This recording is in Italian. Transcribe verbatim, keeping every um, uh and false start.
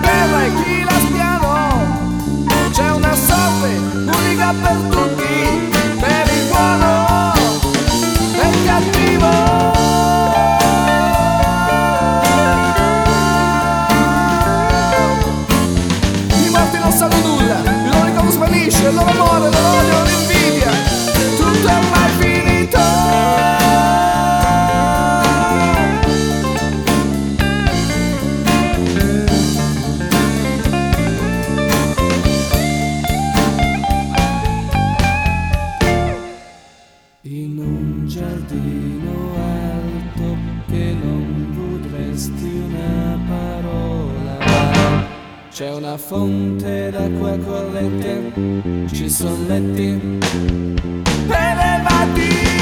terra e chi la spiano. C'è una sorte unica per tutti, per il buono e il cattivo. I morti non sanno nulla, il loro ricordo svanisce, il loro amore, l'odio, l'invidia, tutto è ormai finito. In un giardino alto che non potresti una parola, c'è una fonte d'acqua corrente, ci son letti elevati.